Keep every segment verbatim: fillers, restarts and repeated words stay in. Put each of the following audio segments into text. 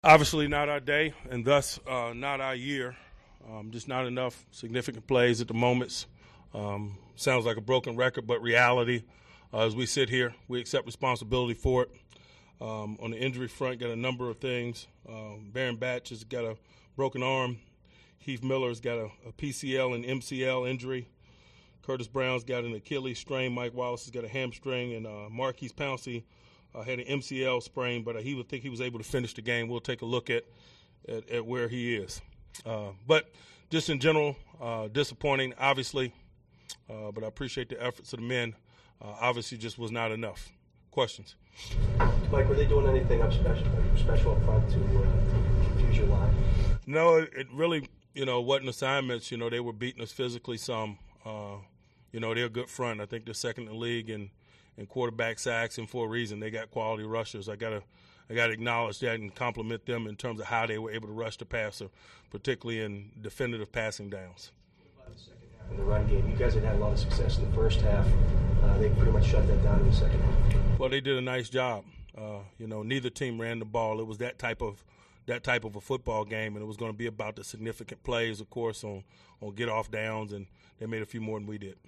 Obviously not our day, and thus uh, not our year. Um, just not enough significant plays at the moments. Um, sounds like a broken record, but reality. Uh, as we sit here, we accept responsibility for it. Um, on the injury front, got a number of things. Um, Baron Batch has got a broken arm. Heath Miller's got a, a P C L and M C L injury. Curtis Brown's got an Achilles strain. Mike Wallace has got a hamstring, and uh, Marquise Pouncey uh, had an M C L sprain, but uh, he would think he was able to finish the game. We'll take a look at at, at where he is. Uh, but just in general, uh, disappointing, obviously. Uh, but I appreciate the efforts of the men. Uh, obviously, just was not enough. Questions? Mike, were they doing anything up special, special up front to, uh, to confuse your line? No, it, it really, you know, wasn't assignments. You know, they were beating us physically some. Uh, you know, they're a good front. I think they're second in the league in, in quarterback sacks, and for a reason. They got quality rushers. I gotta, I gotta acknowledge that and compliment them in terms of how they were able to rush the passer, particularly in definitive passing downs. The second half in the run game, you guys had had a lot of success in the first half. Uh, they pretty much shut that down in the second half. Well, they did a nice job. Uh, you know, neither team ran the ball. It was that type of that type of a football game, and it was going to be about the significant plays, of course, on on get off downs, and they made a few more than we did.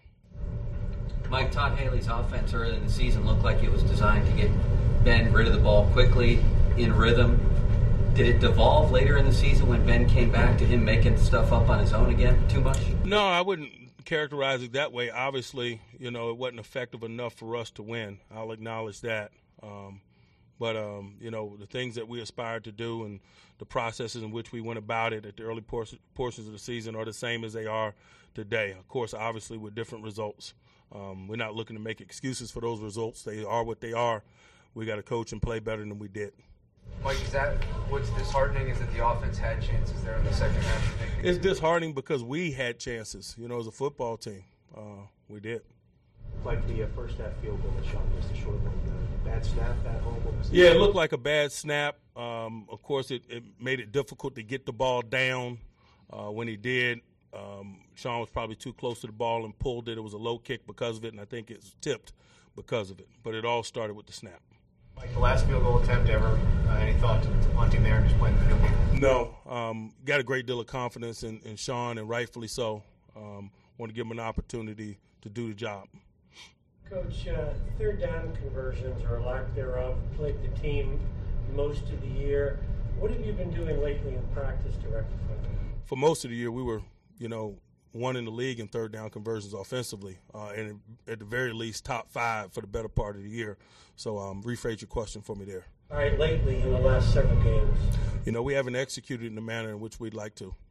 Mike, Todd Haley's offense early in the season looked like it was designed to get Ben rid of the ball quickly, in rhythm. Did it devolve later in the season when Ben came back to him making stuff up on his own again too much? No, I wouldn't characterize it that way. Obviously, you know, it wasn't effective enough for us to win. I'll acknowledge that. Um, but, um, you know, the things that we aspired to do and the processes in which we went about it at the early por- portions of the season are the same as they are today. Of course, obviously with different results. Um, we're not looking to make excuses for those results. They are what they are. We got to coach and play better than we did. Mike, is that what's disheartening is that the offense had chances there in the second half? It's disheartening because we had chances, you know, as a football team. Uh, we did. Like the uh, first half field goal that Sean missed, the short one, uh, bad snap, bad home. What was yeah, it looked like a bad snap. Um, of course, it, it made it difficult to get the ball down uh, when he did. Um, Sean was probably too close to the ball and pulled it. It was a low kick because of it, and I think it's tipped because of it. But it all started with the snap. Like the last field goal attempt ever, uh, any thought to punting there and just playing the field goal? No. Um, got a great deal of confidence in, in Sean, and rightfully so. Um, want to give him an opportunity to do the job. Coach, uh, third down conversions or lack thereof plagued the team most of the year. What have you been doing lately in practice to rectify that? For most of the year, we were, you know, one in the league in third down conversions offensively, uh, and at the very least top five for the better part of the year. So um, rephrase your question for me there. All right, lately in the last several games. You know, we haven't executed in the manner in which we'd like to.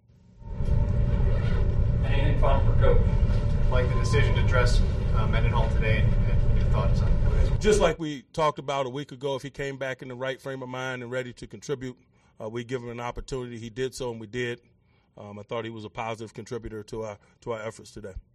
Anything final for Coach? Like the decision to dress uh, Mendenhall today and, and your thoughts on it? Just like we talked about a week ago, if he came back in the right frame of mind and ready to contribute, uh, we give him an opportunity. He did so, and we did. Um, I thought he was a positive contributor to our to our efforts today.